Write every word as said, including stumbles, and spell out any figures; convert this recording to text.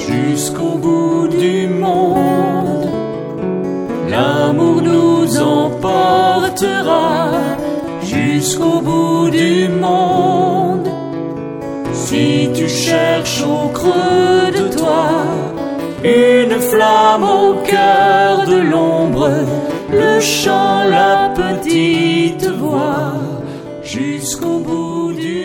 jusqu'au bout du monde. L'amour nous emportera jusqu'au bout du monde. Si tu cherches au creux de toi une flamme au cœur de l'ombre, le chant, la petite voix, jusqu'au bout du